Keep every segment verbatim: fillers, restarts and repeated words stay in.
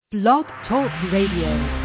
Blog Talk Radio.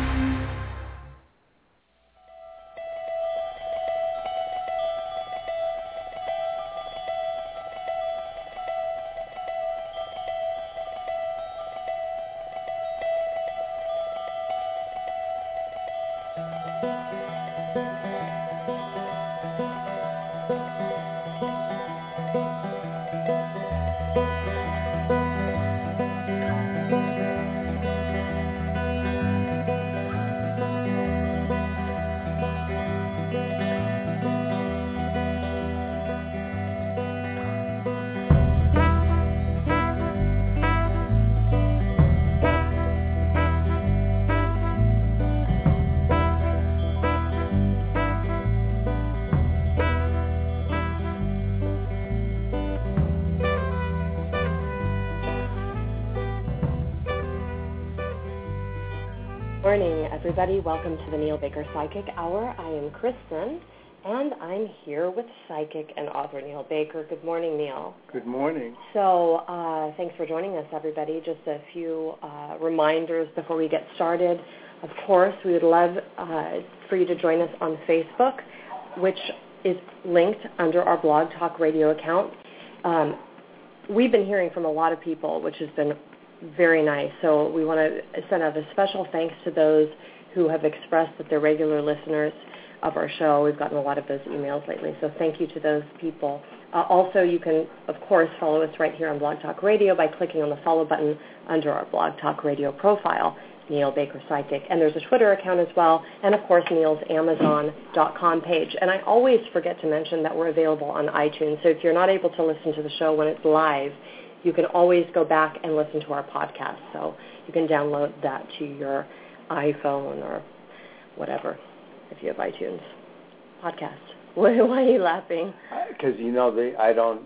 Morning, everybody. Welcome to the Neil Baker Psychic Hour. I am Kristen, and I'm here with psychic and author Neil Baker. Good morning, Neil. Good morning. So uh, thanks for joining us, everybody. Just a few uh, reminders before we get started. Of course, we would love uh, for you to join us on Facebook, which is linked under our Blog Talk Radio account. Um, we've been hearing from a lot of people, which has been very nice. So we want to send out a special thanks to those who have expressed that they're regular listeners of our show. We've gotten a lot of those emails lately, so thank you to those people. Uh, also, you can, of course, follow us right here on Blog Talk Radio by clicking on the follow button under our Blog Talk Radio profile, Neil Baker Psychic. And there's a Twitter account as well, and, of course, Neil's Amazon dot com page. And I always forget to mention that we're available on iTunes, so if you're not able to listen to the show when it's live, you can always go back and listen to our podcast. So you can download that to your iPhone or whatever, if you have iTunes. Podcast. Why are you laughing? Because, you know, they, I don't...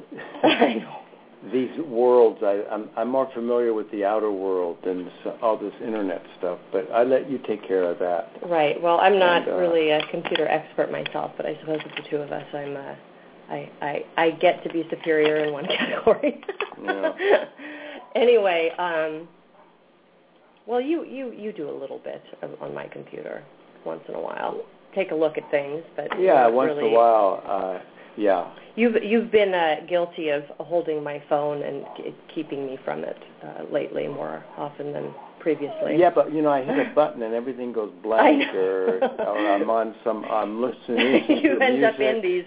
I know. These worlds, I, I'm, I'm more familiar with the outer world than this, all this Internet stuff, but I let you take care of that. Right. Well, I'm not and, uh, really a computer expert myself, but I suppose with the two of us, I'm... Uh, I, I, I get to be superior in one category. Yeah. Anyway, um, well, you, you, you do a little bit of, on my computer once in a while. Take a look at things, but yeah, once really, in a while, uh, yeah. You've you've been uh, guilty of holding my phone and k- keeping me from it uh, lately more often than previously. Yeah, but you know, I hit a button and everything goes blank, or, or I'm on some, I'm listening to you end music. up in these.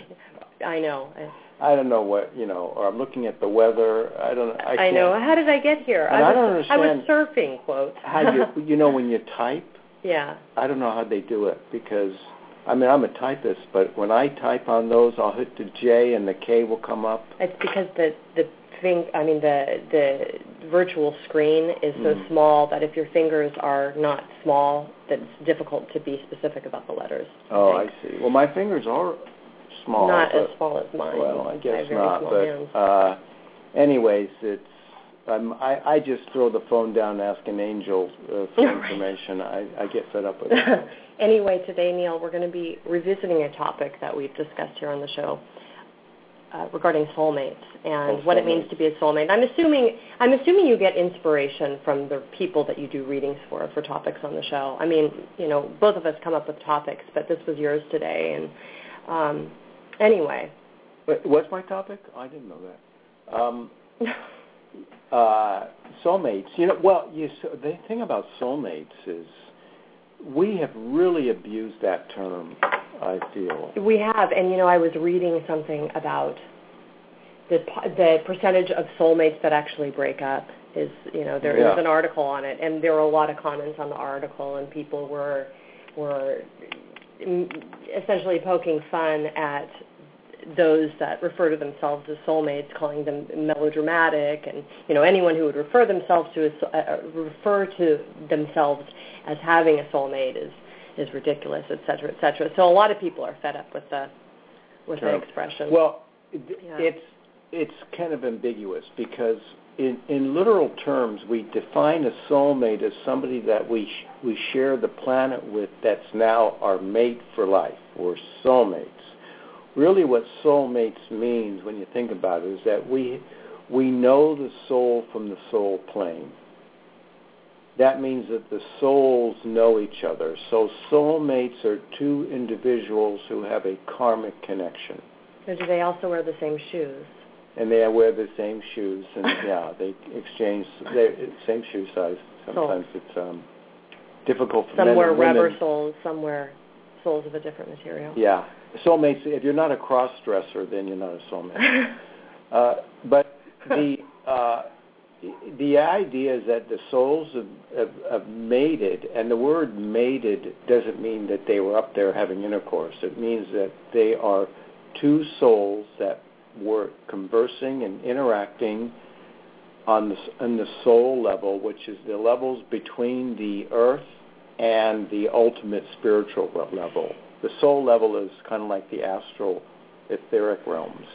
I know. I don't know what, you know, or I'm looking at the weather. I don't know. I, I know. How did I get here? And I, was, I don't understand. I was surfing, quote. How you, you know, when you type, yeah. I don't know how they do it because, I mean, I'm a typist, but when I type on those, I'll hit the J and the K will come up. It's because the the thing, I mean, the the virtual screen is so mm. small that if your fingers are not small, that it's difficult to be specific about the letters. Oh, I, I see. Well, my fingers are small. Not but, as small as mine. Well, I guess I have very not. small But hands. uh, anyways, it's um, I, I just throw the phone down and ask an angel uh, for information. I, I get fed up with it. Anyway, today, Neil, we're going to be revisiting a topic that we've discussed here on the show uh, regarding soulmates and oh, what soulmates. it means to be a soulmate. I'm assuming I'm assuming you get inspiration from the people that you do readings for for topics on the show. I mean, you know, both of us come up with topics, but this was yours today, and um, anyway. Wait, what's my topic? I didn't know that. Um, uh, soulmates. You know, well, you, the thing about soulmates is we have really abused that term, I feel. We have, and, you know, I was reading something about the the percentage of soulmates that actually break up is, you know, there yeah. was an article on it, and there were a lot of comments on the article, and people were were essentially poking fun at those that refer to themselves as soulmates, calling them melodramatic, and, you know, anyone who would refer themselves to a, uh, refer to themselves as having a soulmate is is ridiculous, et cetera, et cetera. So a lot of people are fed up with the with Term. the expression. Well, it, yeah. it's it's kind of ambiguous because in in literal terms we define a soulmate as somebody that we sh- we share the planet with that's now our mate for life. We're soulmates. Really what soulmates means when you think about it is that we we know the soul from the soul plane. that means that the souls know each other. So soulmates are two individuals who have a karmic connection. So do they also wear the same shoes? And they wear the same shoes, and yeah, they exchange the same shoe size. Sometimes soul. It's um, difficult for some men wear and women. rubber soles, some wear soles of a different material. Yeah, soulmates. If you're not a cross-dresser, then you're not a soulmate. uh, but the uh, the idea is that the souls have, have, have mated, and the word mated doesn't mean that they were up there having intercourse. It means that they are two souls that were conversing and interacting on the, on the soul level, which is the levels between the earth and the ultimate spiritual level. The soul level is kind of like the astral, etheric realms.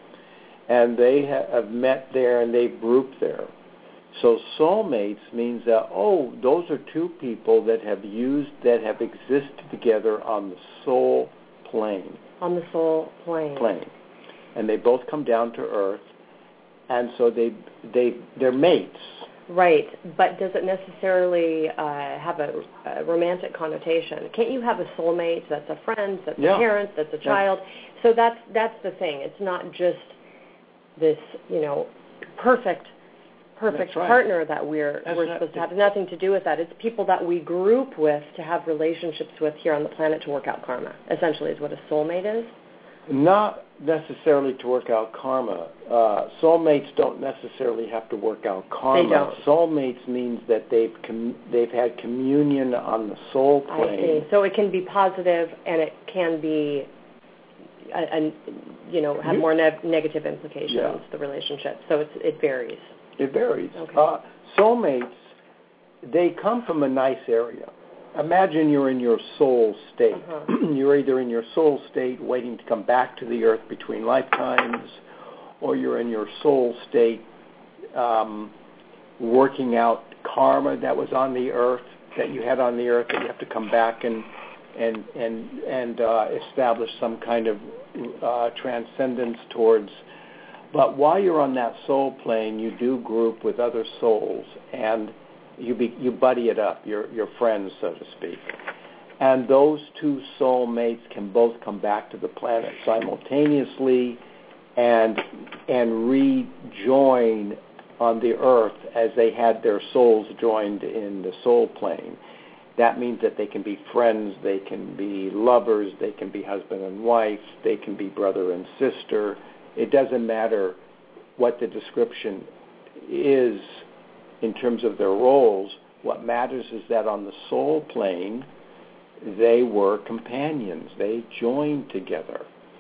And they have met there and they've grouped there. So soulmates means that, oh, those are two people that have used, that have existed together on the soul plane. On the soul plane. Plane. And they both come down to earth, and so they they they're mates. Right, but does it necessarily uh, have a, a romantic connotation? Can't you have a soulmate that's a friend, that's yeah. a parent, that's a child? Yeah. So that's that's the thing. It's not just this, you know, perfect perfect right. partner that we're that's we're not, supposed to have. It's nothing to do with that. It's people that we group with to have relationships with here on the planet to work out karma. Essentially, is what a soulmate is. Not necessarily to work out karma. Uh, soulmates don't necessarily have to work out karma. They don't. Soulmates means that they've com- they've had communion on the soul plane. I see. So it can be positive, and it can be, a, a, you know, have more ne- negative implications. Yeah. The relationship. So it's, it varies. It varies. Okay. Uh, soulmates, they come from a nice area. Imagine you're in your soul state. Uh-huh. You're either in your soul state waiting to come back to the earth between lifetimes, or you're in your soul state um, working out karma that was on the earth, that you had on the earth, that you have to come back and and and and uh, establish some kind of uh, transcendence towards. But while you're on that soul plane, you do group with other souls, and You be, you buddy it up, your your friends, so to speak. And those two soulmates can both come back to the planet simultaneously and and rejoin on the earth as they had their souls joined in the soul plane. That means that they can be friends, they can be lovers, they can be husband and wife, they can be brother and sister. It doesn't matter what the description is in terms of their roles. What matters is that on the soul plane, they were companions. They joined together.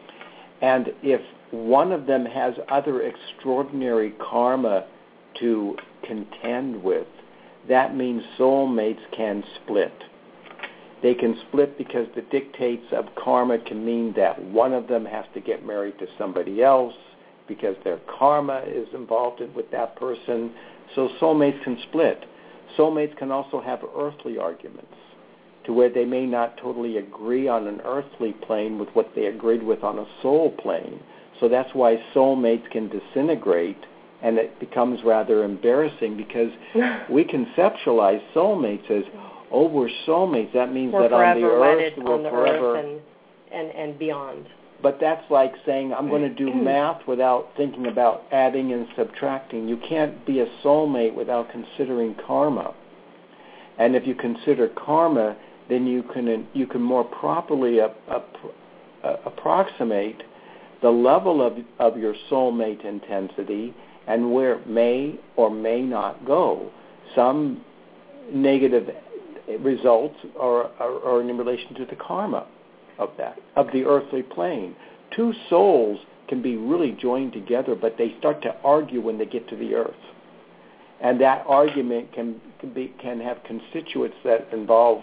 And if one of them has other extraordinary karma to contend with, that means soulmates can split. They can split because the dictates of karma can mean that one of them has to get married to somebody else because their karma is involved with that person. So soulmates can split. Soulmates can also have earthly arguments to where they may not totally agree on an earthly plane with what they agreed with on a soul plane. So that's why soulmates can disintegrate, and it becomes rather embarrassing because we conceptualize soulmates as, oh, we're soulmates. That means we're that on the earth, we're on the forever. Earth and, and, and beyond. But that's like saying, I'm going to do math without thinking about adding and subtracting. You can't be a soulmate without considering karma. And if you consider karma, then you can you can more properly uh, uh, approximate the level of, of your soulmate intensity and where it may or may not go. Some negative results are, are, are in relation to the karma of that, of the earthly plane. Two souls can be really joined together, but they start to argue when they get to the earth. And that argument can, can, be, can have constituents that involve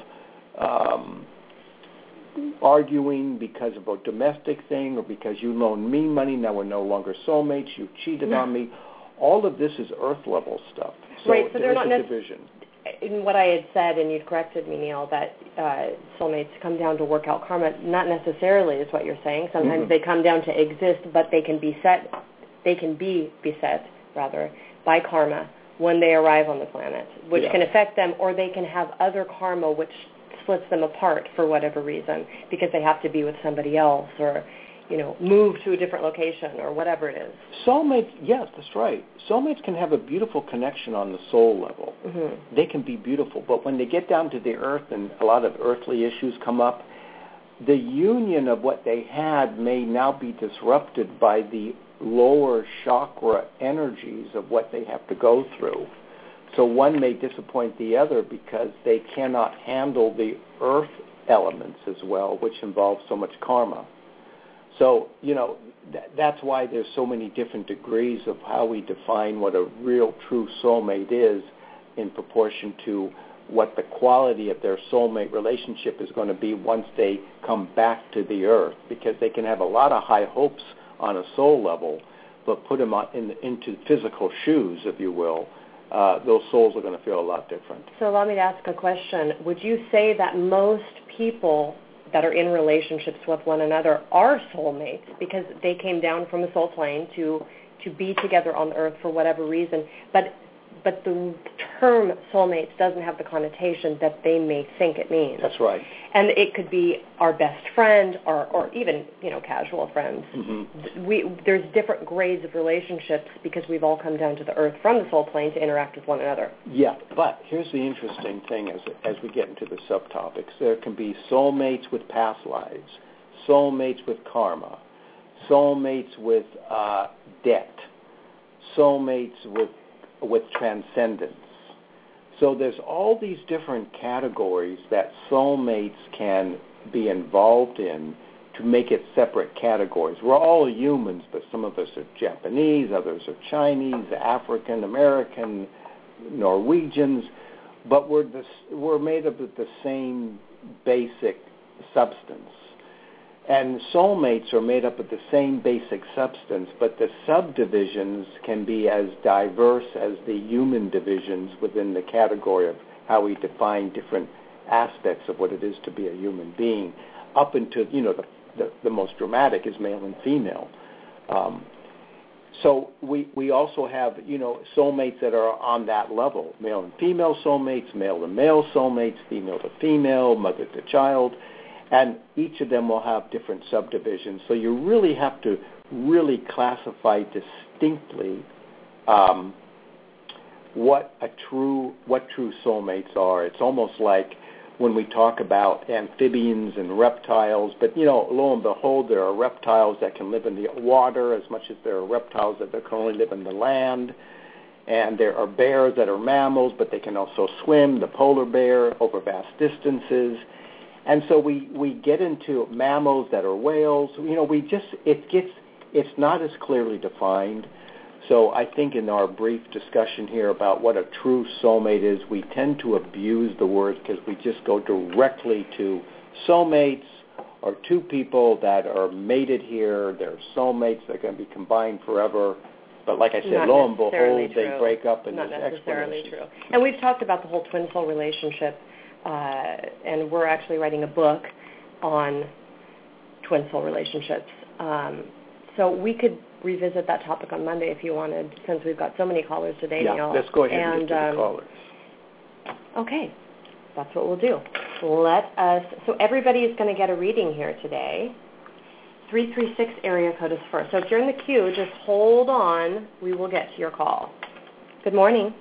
um, arguing because of a domestic thing or because you loaned me money, now we're no longer soulmates, you cheated on me. All of this is earth-level stuff. So right, so there they're is not a division. In what I had said, and you've corrected me, Neil, that uh, soulmates come down to work out karma. Not necessarily is what you're saying. Sometimes mm-hmm. they come down to exist, but they can be set. They can be beset rather by karma when they arrive on the planet, which yeah. can affect them, or they can have other karma which splits them apart for whatever reason because they have to be with somebody else or, you know, move to a different location or whatever it is. Soulmates, yes, that's right. Soulmates can have a beautiful connection on the soul level. Mm-hmm. They can be beautiful, but when they get down to the earth and a lot of earthly issues come up, the union of what they had may now be disrupted by the lower chakra energies of what they have to go through. So one may disappoint the other because they cannot handle the earth elements as well, which involves so much karma. So, you know, th- that's why there's so many different degrees of how we define what a real, true soulmate is in proportion to what the quality of their soulmate relationship is going to be once they come back to the earth, because they can have a lot of high hopes on a soul level, but put them on in, into physical shoes, if you will, uh, those souls are going to feel a lot different. So allow me to ask a question. Would you say that most people that are in relationships with one another are soulmates because they came down from a soul plane to to be together on the earth for whatever reason, but but the term soulmates doesn't have the connotation that they may think it means. That's right. And it could be our best friend or, or even, you know, casual friends. Mm-hmm. We, there's different grades of relationships because we've all come down to the earth from the soul plane to interact with one another. Yeah, but here's the interesting thing as, as we get into the subtopics. There can be soulmates with past lives, soulmates with karma, soulmates with uh, debt, soulmates with with transcendence. So there's all these different categories that soulmates can be involved in to make it separate categories. We're all humans, but some of us are Japanese, others are Chinese, African, American, Norwegians, but we're the, we're made up of the same basic substance. And soulmates are made up of the same basic substance, but the subdivisions can be as diverse as the human divisions within the category of how we define different aspects of what it is to be a human being, up into, you know, the, the, the most dramatic is male and female. Um, so we, we also have, you know, soulmates that are on that level, male and female soulmates, male to male soulmates, female to female, mother to child. And each of them will have different subdivisions. So you really have to really classify distinctly um, what a true what true soulmates are. It's almost like when we talk about amphibians and reptiles, but you know, lo and behold, there are reptiles that can live in the water as much as there are reptiles that can only live in the land. And there are bears that are mammals, but they can also swim, the polar bear, over vast distances. And so we, we get into mammals that are whales. You know, we just, it gets, it's not as clearly defined. So I think in our brief discussion here about what a true soulmate is, we tend to abuse the word because we just go directly to soulmates or two people that are mated here. They're soulmates. They're going to be combined forever. But like I said, Not lo and behold, true. they break up in Not this necessarily explanation. true. And we've talked about the whole twin soul relationship. Uh, and we're actually writing a book on twin soul relationships. Um, so we could revisit that topic on Monday if you wanted, since we've got so many callers today. Yeah, Neil. let's go ahead and, and get to um, the callers. Okay, that's what we'll do. Let us. So everybody is going to get a reading here today. three three six area code is first. So if you're in the queue, just hold on. We will get to your call. Good morning.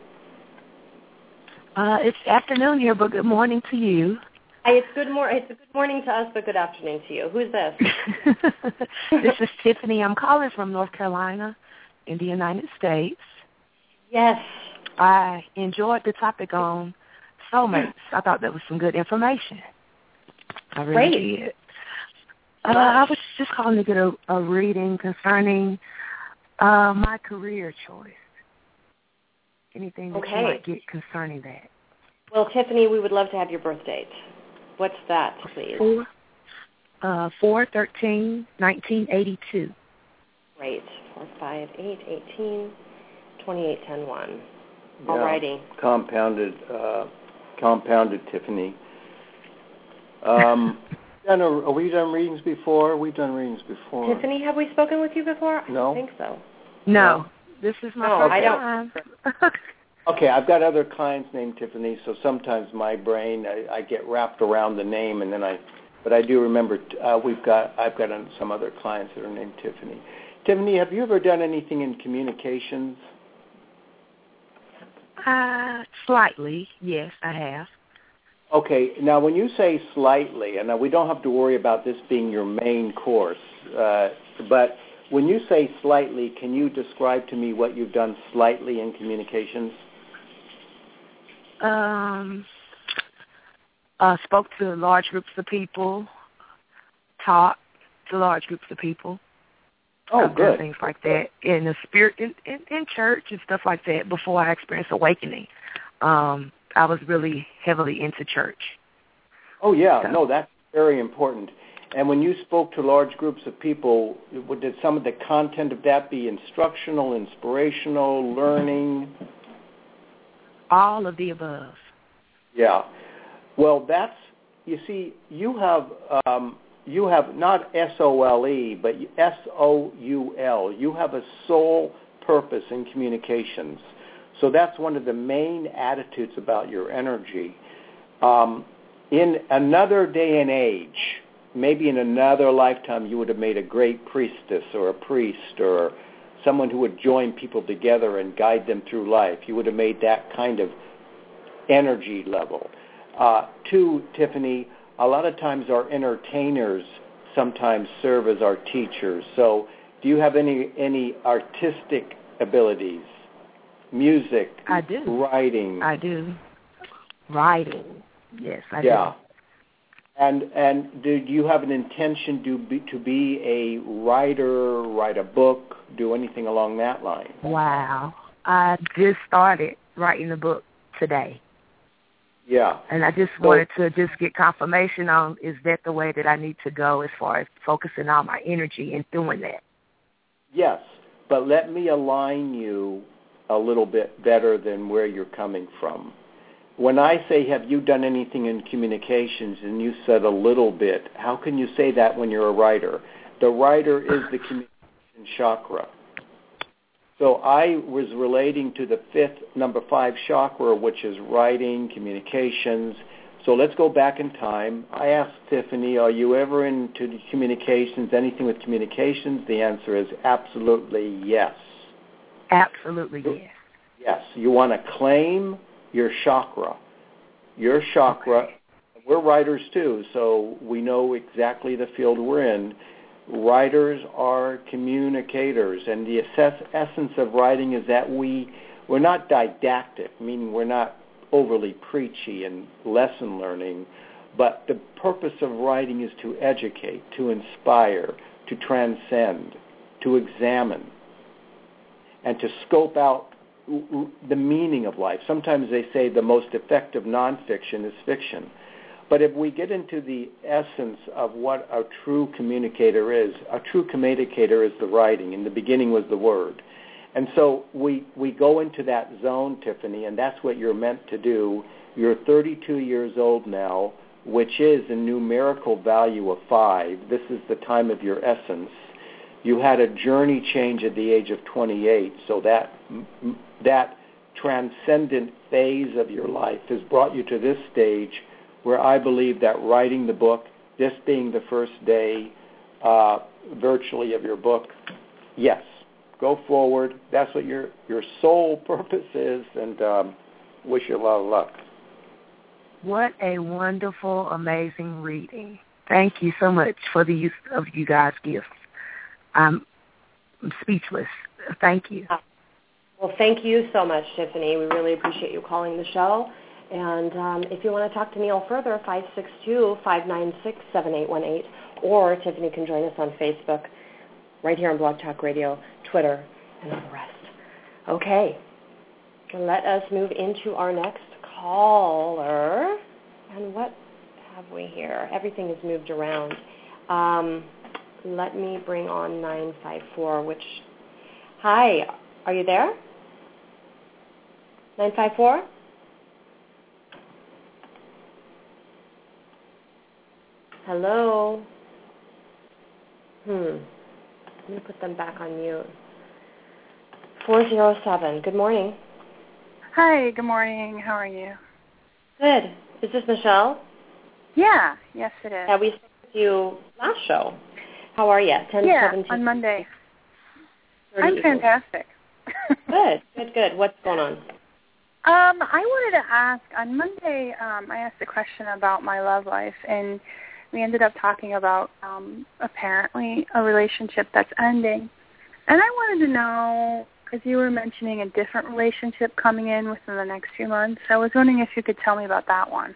Uh, it's afternoon here, but good morning to you. Hi, it's good mor- It's a good morning to us, but good afternoon to you. Who's this? This is Tiffany. I'm calling from North Carolina in the United States. Yes. I enjoyed the topic on soulmates. I thought that was some good information. I really Great. did. Uh, I was just calling to get a, a reading concerning uh, my career choice. Anything that Okay. you might get concerning that. Well, Tiffany, we would love to have your birth date. What's that, please? Four, uh, four thirteen, nineteen eighty-two. Great. Four, five, eight, eighteen, twenty-eight, ten, one. Yeah. All righty. Compounded, uh, compounded, Tiffany. Um, done a, have we done readings before? We've done readings before. Tiffany, have we spoken with you before? No. I think so. No, this is my No, first I don't. time. Okay, I've got other clients named Tiffany, so sometimes my brain, I, I get wrapped around the name, and then I, but I do remember uh, we've got, I've got some other clients that are named Tiffany. Tiffany, have you ever done anything in communications? Uh, slightly, yes, I have. Okay, now when you say slightly, and now we don't have to worry about this being your main course, uh, but when you say slightly, can you describe to me what you've done slightly in communications? Um, uh, spoke to large groups of people, taught to large groups of people. Oh, I've good. done things like that in the spirit, in, in, in church and stuff like that before I experienced awakening. Um, I was really heavily into church. Oh, yeah. So. No, that's very important. And when you spoke to large groups of people, did some of the content of that be instructional, inspirational, learning? All of the above. Yeah. Well, that's, you see, you have um, you have not S O L E, but S O U L. You have a soul purpose in communications. So that's one of the main attitudes about your energy. Um, in another day and age, maybe in another lifetime, you would have made a great priestess or a priest or someone who would join people together and guide them through life. You would have made that kind of energy level. Uh, two, Tiffany, a lot of times our entertainers sometimes serve as our teachers. So do you have any, any artistic abilities? Music? I do. Writing? I do. Writing. Yes, I yeah. do. And and do you have an intention to be to be a writer, write a book, do anything along that line? Wow. I just started writing the book today. Yeah. And I just so, wanted to just get confirmation on, is that the way that I need to go as far as focusing all my energy and doing that? Yes, but let me align you a little bit better than where you're coming from. When I say, have you done anything in communications, and you said a little bit, how can you say that when you're a writer? The writer is the communication chakra. So I was relating to the fifth, number five chakra, which is writing, communications. So let's go back in time. I asked Tiffany, are you ever into communications, anything with communications? The answer is absolutely yes. Absolutely yes. Yes. You want to claim your chakra. Your chakra, okay. We're writers too, so we know exactly the field we're in. Writers are communicators, and the essence of writing is that we, we're not didactic, meaning we're not overly preachy and lesson learning, but the purpose of writing is to educate, to inspire, to transcend, to examine, and to scope out the meaning of life. Sometimes they say the most effective nonfiction is fiction. But if we get into the essence of what a true communicator is, a true communicator is the writing. In the beginning was the word. And so we, we go into that zone, Tiffany, and that's what you're meant to do. You're thirty-two years old now, which is a numerical value of five. This is the time of your essence. You had a journey change at the age of twenty-eight, so that that transcendent phase of your life has brought you to this stage where I believe that writing the book, this being the first day uh, virtually of your book, yes, go forward. That's what your, your sole purpose is, and um, wish you a lot of luck. What a wonderful, amazing reading. Thank you so much for the use of you guys' gifts. I'm speechless. Thank you. Well, thank you so much, Tiffany. We really appreciate you calling the show. And um, if you want to talk to Neil further, five six two, five nine six, seven eight one eight, or Tiffany can join us on Facebook, right here on Blog Talk Radio, Twitter, and all the rest. Okay, let us move into our next caller. And what have we here? Everything is moved around. Um, let me bring on nine five four, which, hi, are you there? nine five four? Hello? Hmm. Let me put them back on mute. four zero seven, good morning. Hi, good morning. How are you? Good. Is this Michelle? Yeah, yes it is. Yeah, we spoke with you last show. How are you? ten Yeah, seventeen on Monday. I'm fantastic. Good, good, good. What's going on? Um, I wanted to ask, on Monday um, I asked a question about my love life, and we ended up talking about um, apparently a relationship that's ending. And I wanted to know, because you were mentioning a different relationship coming in within the next few months, I was wondering if you could tell me about that one.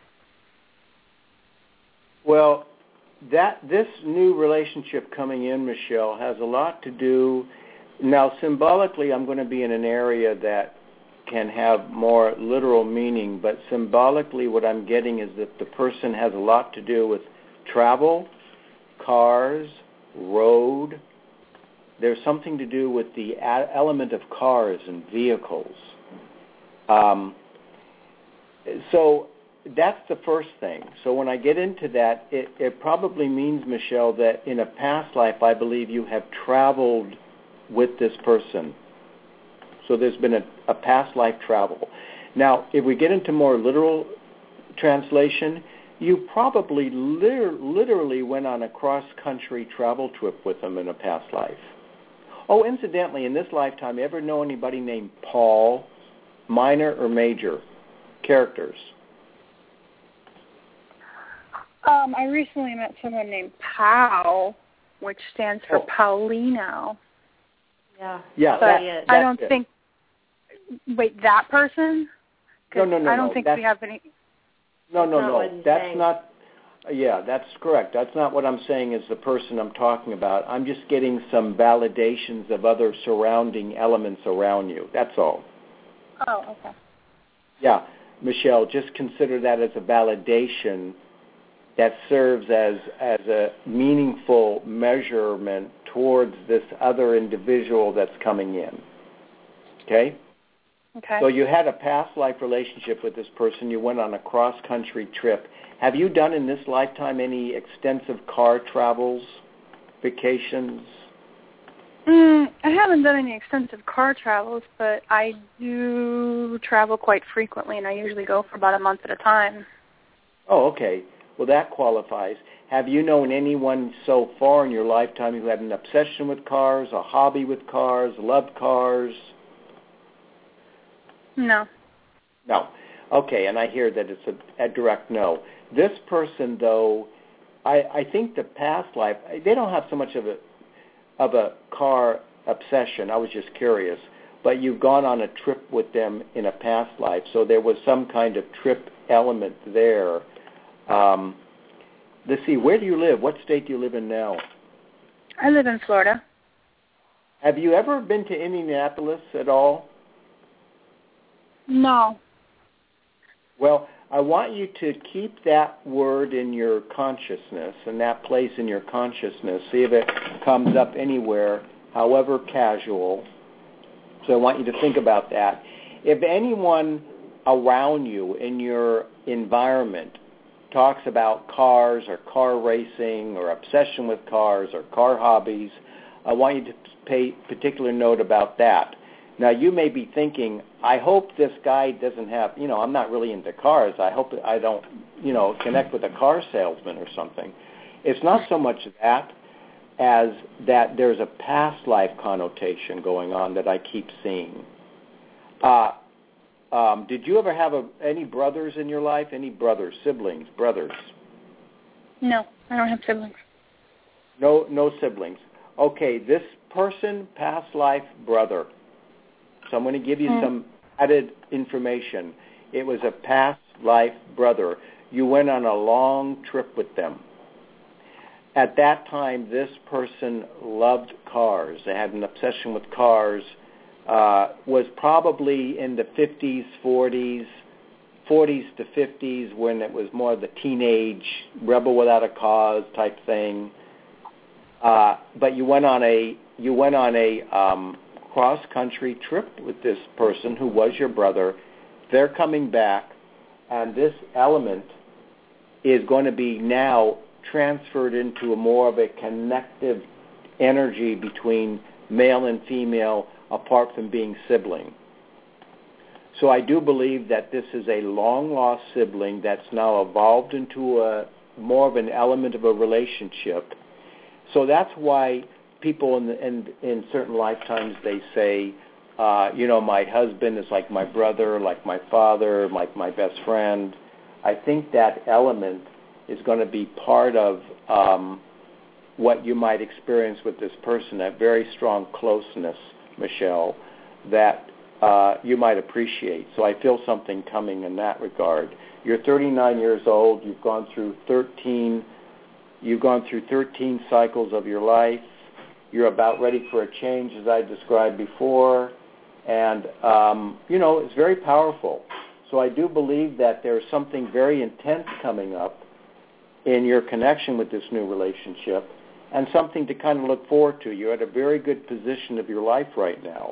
Well, that this new relationship coming in, Michelle, has a lot to do. Now, symbolically, I'm going to be in an area that can have more literal meaning, but symbolically what I'm getting is that the person has a lot to do with travel, cars, road. There's something to do with the a- element of cars and vehicles. Um, so that's the first thing. So when I get into that, it, it probably means, Michelle, that in a past life, I believe you have traveled with this person. So there's been a, a past life travel. Now, if we get into more literal translation, you probably liter- literally went on a cross-country travel trip with them in a past life. Oh, incidentally, in this lifetime, you ever know anybody named Paul, minor or major characters? Um, I recently met someone named Pau, which stands for oh. Paulino. Yeah. Yeah. But that, I don't it. think. Wait, that person? No, no, no, I don't no. think that's, we have any. No, no, That's no. That's saying. not. Yeah, that's correct. That's not what I'm saying is the person I'm talking about. I'm just getting some validations of other surrounding elements around you. That's all. Oh, okay. Yeah, Michelle, just consider that as a validation that serves as as a meaningful measurement towards this other individual that's coming in. Okay? Okay. So you had a past life relationship with this person. You went on a cross-country trip. Have you done in this lifetime any extensive car travels, vacations? Mm, I haven't done any extensive car travels, but I do travel quite frequently, and I usually go for about a month at a time. Oh, okay. Well, that qualifies. Have you known anyone so far in your lifetime who had an obsession with cars, a hobby with cars, loved cars? No. No. Okay, and I hear that it's a, a direct no. This person, though, I, I think the past life, they don't have so much of a of a car obsession. I was just curious. But you've gone on a trip with them in a past life, so there was some kind of trip element there. Um, let's see, where do you live? What state do you live in now? I live in Florida. Have you ever been to Indianapolis at all? No. Well, I want you to keep that word in your consciousness and that place in your consciousness. See if it comes up anywhere, however casual. So I want you to think about that. If anyone around you in your environment talks about cars or car racing or obsession with cars or car hobbies, I want you to pay particular note about that. Now, you may be thinking, I hope this guy doesn't have, you know, I'm not really into cars. I hope I don't, you know, connect with a car salesman or something. It's not so much that as that there's a past life connotation going on that I keep seeing. Uh, um, did you ever have a, any brothers in your life? Any brothers, siblings, brothers? No, I don't have siblings. No, no siblings. Okay, this person, past life brother. So I'm going to give you mm. some added information. It was a past life brother. You went on a long trip with them. At that time, this person loved cars. They had an obsession with cars. Uh, was probably in the fifties, forties, forties to fifties when it was more the teenage rebel without a cause type thing. Uh, but you went on a you went on a um, cross-country trip with this person who was your brother. They're coming back, and this element is going to be now transferred into a more of a connective energy between male and female apart from being sibling. So I do believe that this is a long-lost sibling that's now evolved into a more of an element of a relationship. So that's why people in, the, in, in certain lifetimes, they say, uh, you know, my husband is like my brother, like my father, like my best friend. I think that element is going to be part of um, what you might experience with this person, that very strong closeness, Michelle, that uh, you might appreciate. So I feel something coming in that regard. You're thirty-nine years old. You've gone through thirteen. You've gone through thirteen cycles of your life. You're about ready for a change, as I described before, and um, you know it's very powerful. So I do believe that there's something very intense coming up in your connection with this new relationship, and something to kind of look forward to. You're at a very good position of your life right now.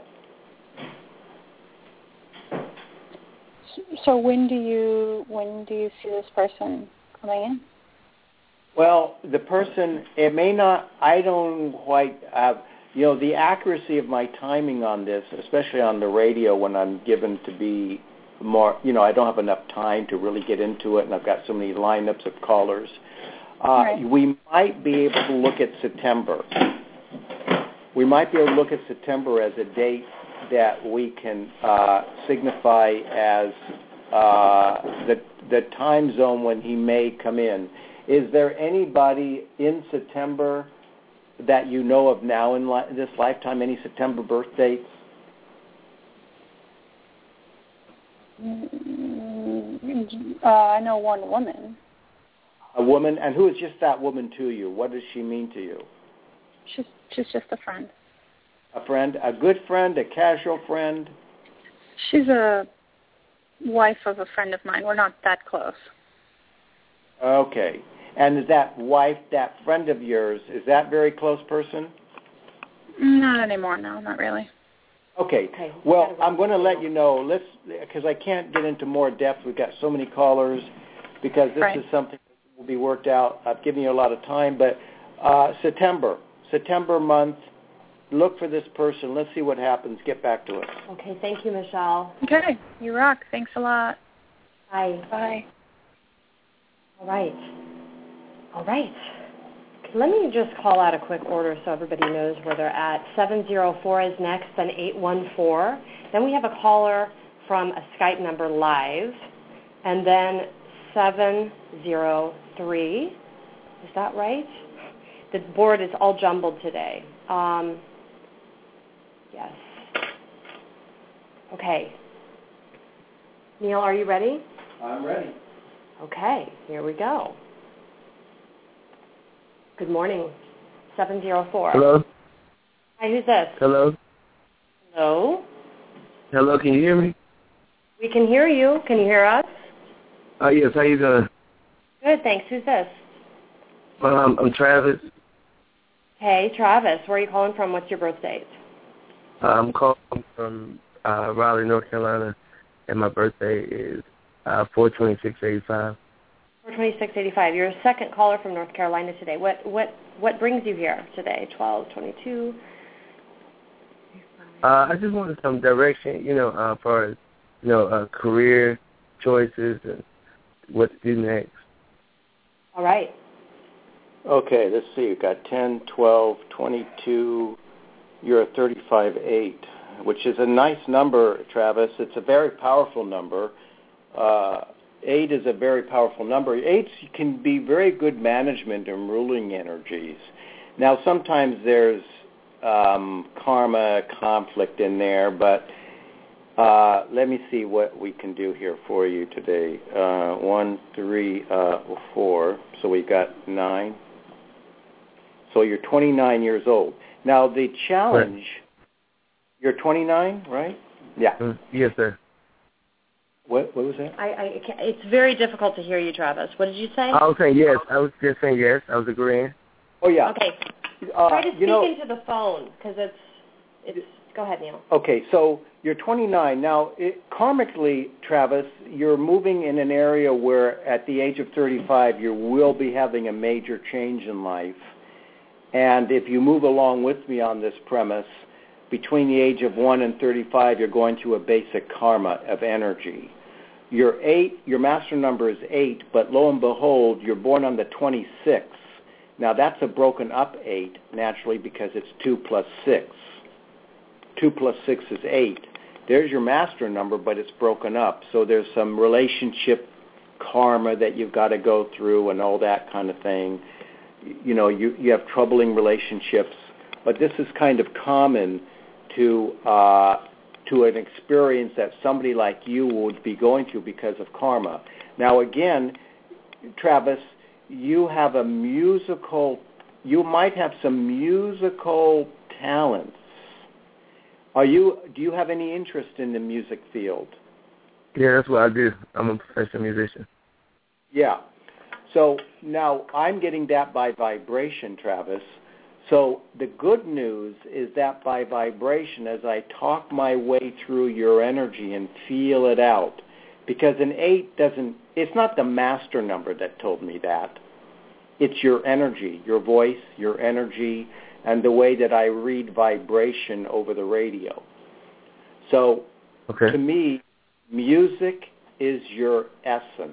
So when do you when do you see this person coming in? Well, the person, it may not, I don't quite have, you know, the accuracy of my timing on this, especially on the radio when I'm given to be more, you know, I don't have enough time to really get into it, and I've got so many lineups of callers. Uh, right. We might be able to look at September. We might be able to look at September as a date that we can uh, signify as uh, the the time zone when he may come in. Is there anybody in September that you know of now in li- this lifetime? Any September birth dates? Uh, I know one woman. A woman, and who is just that woman to you? What does she mean to you? She's she's just a friend. A friend, a good friend, a casual friend? She's a wife of a friend of mine. We're not that close. Okay. And is that wife, that friend of yours, is that a very close person? Not anymore, no, not really. Okay. okay. Well, I'm going to let you know, let's, because I can't get into more depth. We've got so many callers, because this right. is something that will be worked out. I've given you a lot of time, but uh, September, September month, look for this person. Let's see what happens. Get back to us. Okay, thank you, Michelle. Okay, you rock. Thanks a lot. Bye. Bye. All right. All right. Let me just call out a quick order so everybody knows where they're at. seven zero four is next, then eight one four. Then we have a caller from a Skype number live, and then seven zero three. Is that right? The board is all jumbled today. Um, yes. Okay. Neil, are you ready? I'm ready. Okay, here we go. Good morning. seven zero four. Hello? Hi, who's this? Hello? Hello? Hello, can you hear me? We can hear you. Can you hear us? Oh, yes, how you doing? Good, thanks. Who's this? Um, I'm Travis. Hey, Travis. Where are you calling from? What's your birth date? Uh, I'm calling from uh, Raleigh, North Carolina, and my birthday is uh, four twenty-six eighty-five. four twenty-six eighty-five. You're a second caller from North Carolina today. What what what brings you here today? twelve twenty-two. Uh, I just wanted some direction, you know, uh, for you know uh, career choices and what to do next. All right. Okay, let's see. You've got ten, twelve, twenty-two. You're a thirty-five eight, which is a nice number, Travis. It's a very powerful number. Uh, eight is a very powerful number. Eights can be very good management and ruling energies. Now, sometimes there's um, karma, conflict in there, but uh, let me see what we can do here for you today. Uh, one, three, uh, four. So we've got nine. So you're twenty-nine years old. Now, the challenge, right. You're twenty-nine, right? Yeah. Mm, yes, sir. What, what was that? I, I, it's very difficult to hear you, Travis. What did you say? I was saying yes. I was just saying yes. I was agreeing. Oh, yeah. Okay. Uh, Try to speak you know, into the phone, because it's, it's, go ahead, Neil. Okay, so you're twenty-nine. Now, it, karmically, Travis, you're moving in an area where at the age of thirty-five, you will be having a major change in life. And if you move along with me on this premise, between the age of one and thirty-five, you're going through a basic karma of energy. Your eight, your master number is eight, but lo and behold, you're born on the twenty-sixth. Now that's a broken up eight, naturally, because it's two plus six. Two plus six is eight. There's your master number, but it's broken up. So there's some relationship karma that you've got to go through and all that kind of thing. You know, you, you have troubling relationships, but this is kind of common to uh, to an experience that somebody like you would be going through because of karma. Now, again, Travis, you have a musical, you might have some musical talents. Are you, do you have any interest in the music field? Yeah, that's what I do. I'm a professional musician. Yeah. So now I'm getting that by vibration, Travis. So the good news is that by vibration, as I talk my way through your energy and feel it out, because an eight doesn't, it's not the master number that told me that. It's your energy, your voice, your energy, and the way that I read vibration over the radio. So okay. To me, music is your essence.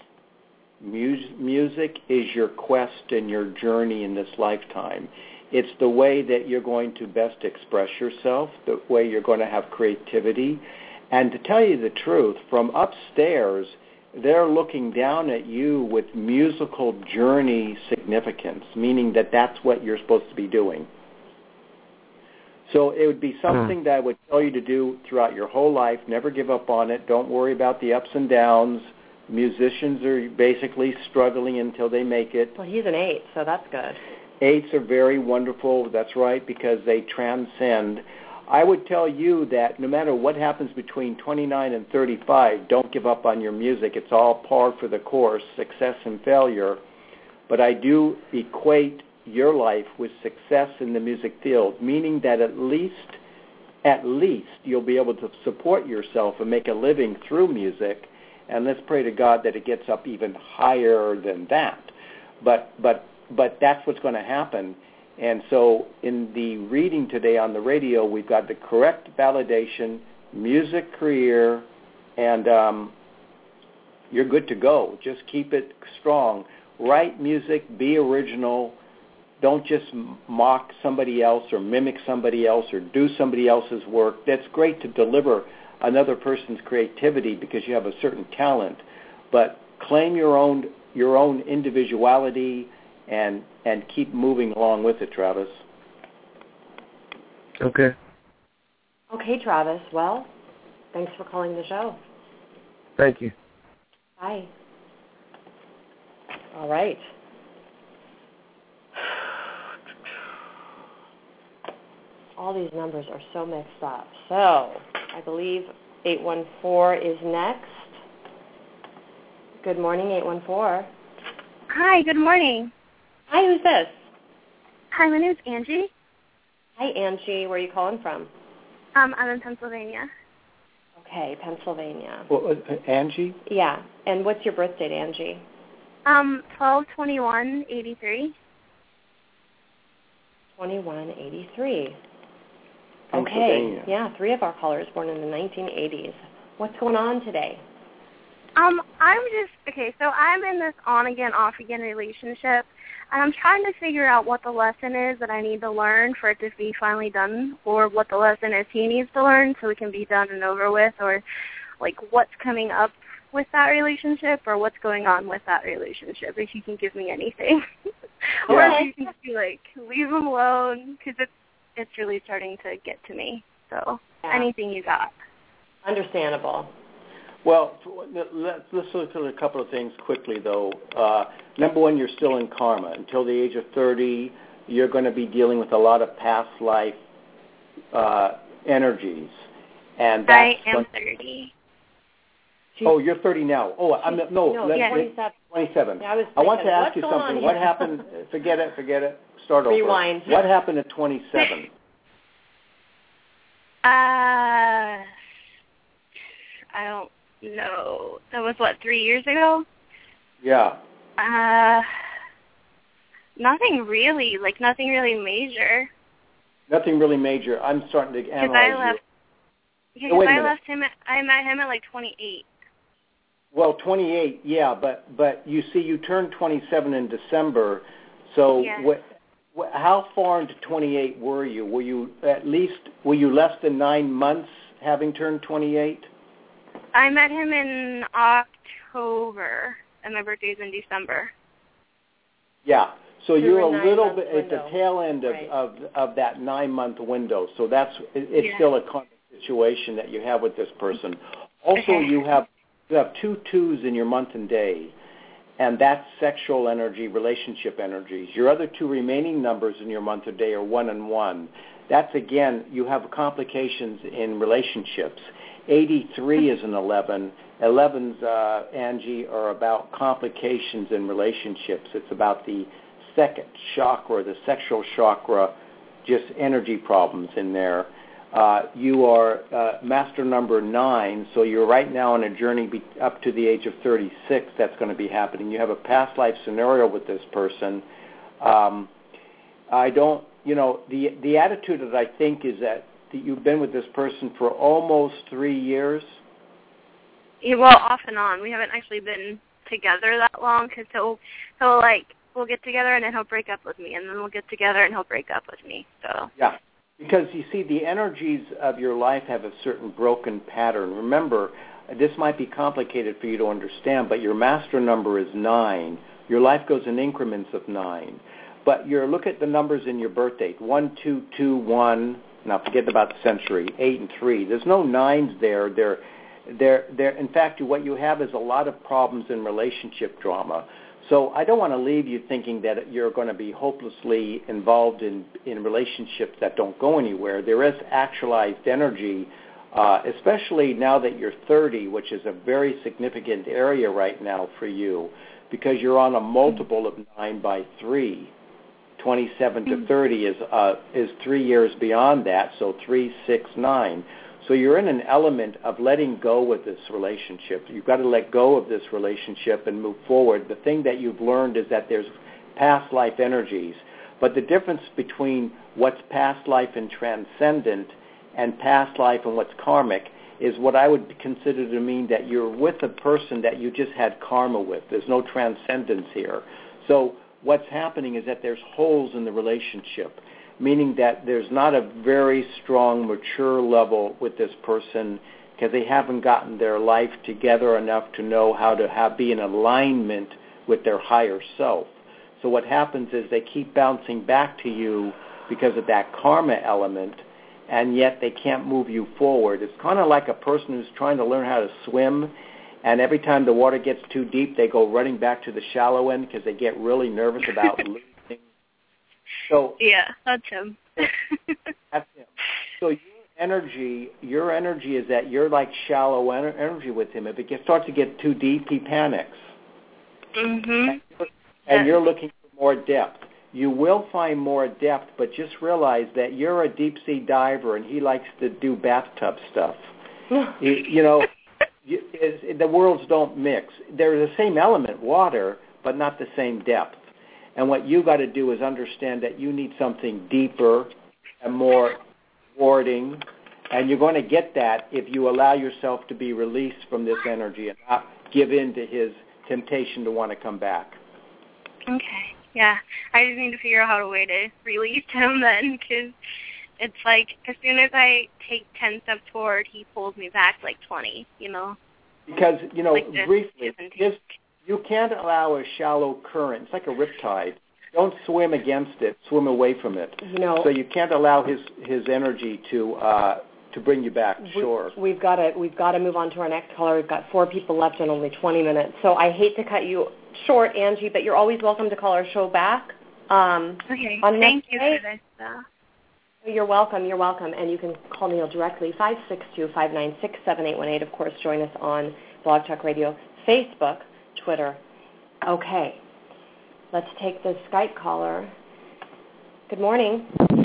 Mus- music is your quest and your journey in this lifetime. It's the way that you're going to best express yourself, the way you're going to have creativity. And to tell you the truth, from upstairs, they're looking down at you with musical journey significance, meaning that that's what you're supposed to be doing. So it would be something that I would tell you to do throughout your whole life. Never give up on it. Don't worry about the ups and downs. Musicians are basically struggling until they make it. Well, he's an eight, so that's good. Eights are very wonderful, that's right, because they transcend. I would tell you that no matter what happens between twenty-nine and thirty-five, don't give up on your music. It's all par for the course, success and failure. But I do equate your life with success in the music field, meaning that at least, at least you'll be able to support yourself and make a living through music. And let's pray to God that it gets up even higher than that. But but but that's what's going to happen. And so in the reading today on the radio, we've got the correct validation, music career, and um, you're good to go. Just keep it strong. Write music, be original. Don't just mock somebody else or mimic somebody else or do somebody else's work. That's great to deliver another person's creativity because you have a certain talent, but claim your own your own individuality and and keep moving along with it, Travis. Okay. Okay, Travis. Well, thanks for calling the show. Thank you. Bye. All right. All these numbers are so mixed up. So I believe eight one four is next. Good morning, eight one four. Hi, good morning. Hi, who's this? Hi, my name is Angie. Hi, Angie. Where are you calling from? Um, I'm in Pennsylvania. Okay, Pennsylvania. Well, uh, Angie? Yeah. And what's your birth date, Angie? Um, twelve twenty-one eighty-three. twenty-one eighty-three. Pennsylvania. Okay. Yeah, three of our callers born in the nineteen eighties. What's going on today? Um, I'm just, okay, so I'm in this on-again, off-again relationship, and I'm trying to figure out what the lesson is that I need to learn for it to be finally done, or what the lesson is he needs to learn so it can be done and over with, or, like, what's coming up with that relationship, or what's going on with that relationship, if you can give me anything. Or Yeah. if you can just be like, leave him alone, because it's, it's really starting to get to me. So Yeah. anything you got. Understandable. Well, let's look at a couple of things quickly, though. Uh, number one, you're still in karma. Until the age of thirty, you're going to be dealing with a lot of past life uh, energies. And that's I am when, thirty. Oh, you're thirty now. Oh, I'm no, no let, yeah. twenty-seven. twenty-seven. Yeah, I was I want to thinking, ask what's you going something. on What here? happened? Forget it. Forget it. Start over. Rewind. What happened at twenty-seven? Uh, I don't know. That was, what, three years ago? Yeah. Uh, nothing really. Like, nothing really major. Nothing really major. I'm starting to analyze I left, you. Because oh, I left him, at, I met him at like twenty-eight. Well, twenty-eight, yeah, but but you see, you turned twenty-seven in December, so yes. what? What, how far into twenty-eight were you? Were you at least, were you less than nine months having turned twenty-eight? I met him in October, and my birthday's in December. Yeah, so, so you're a little bit window. at the tail end of, right. of, of that nine-month window, so that's, it, it's yeah. still a common situation that you have with this person. Also, okay. you have you have two twos in your month and day, and that's sexual energy, relationship energies. Your other two remaining numbers in your month or day are one and one. That's, again, you have complications in relationships. eighty-three is an eleven. elevens, uh, Angie, are about complications in relationships. It's about the second chakra, the sexual chakra, just energy problems in there. Uh, you are uh, master number nine, so you're right now on a journey be- up to the age of thirty-six. That's going to be happening. You have a past life scenario with this person. Um, I don't, you know, the the attitude that I think is that, that you've been with this person for almost three years. Yeah, well, off and on. We haven't actually been together that long, because he'll, he'll, like, we'll get together and then he'll break up with me, and then we'll get together and he'll break up with me, so. Yeah. Because, you see, the energies of your life have a certain broken pattern. Remember, this might be complicated for you to understand, but your master number is nine. Your life goes in increments of nine. But you look at the numbers in your birth date, one, two, two, one. Now, forget about the century, eight and three. There's no nines there. They're, they're, they're, in fact, what you have is a lot of problems in relationship drama. So I don't want to leave you thinking that you're going to be hopelessly involved in, in relationships that don't go anywhere. There is actualized energy, uh, especially now that you're thirty, which is a very significant area right now for you, because you're on a multiple of nine by three. twenty-seven to thirty is uh, is three years beyond that, so three, six, nine. So you're in an element of letting go with this relationship. You've got to let go of this relationship and move forward. The thing that you've learned is that there's past life energies. But the difference between what's past life and transcendent and past life and what's karmic is what I would consider to mean that you're with a person that you just had karma with. There's no transcendence here. So what's happening is that there's holes in the relationship, meaning that there's not a very strong, mature level with this person because they haven't gotten their life together enough to know how to have, be in alignment with their higher self. So what happens is they keep bouncing back to you because of that karma element, and yet they can't move you forward. It's kind of like a person who's trying to learn how to swim, and every time the water gets too deep, they go running back to the shallow end because they get really nervous about losing. So yeah, that's him. That's him. So your energy, your energy is that you're like shallow ener- energy with him. If it gets, starts to get too deep, he panics. Mm-hmm. And, you're, and you're looking for more depth. You will find more depth, but just realize that you're a deep sea diver, and he likes to do bathtub stuff. you, you know, you, is, the worlds don't mix. They're the same element, water, but not the same depth. And what you got to do is understand that you need something deeper and more rewarding, and you're going to get that if you allow yourself to be released from this energy and not give in to his temptation to want to come back. Okay, yeah. I just need to figure out how to way to release him then, because it's like as soon as I take ten steps forward, he pulls me back like twenty, you know. Because, you know, like briefly, his, you can't allow a shallow current. It's like a riptide. Don't swim against it. Swim away from it. You know, so you can't allow his, his energy to uh, to bring you back. Sure. We, we've got to we've got to move on to our next caller. We've got four people left in only twenty minutes. So I hate to cut you short, Angie, but you're always welcome to call our show back. Um, okay. On Thank you day. for this. Uh... You're welcome. You're welcome. And you can call Neil directly, five six two, five nine six, seven eight one eight. Of course, join us on Blog Talk Radio, Facebook, Twitter. Okay. Let's take the Skype caller. Good morning.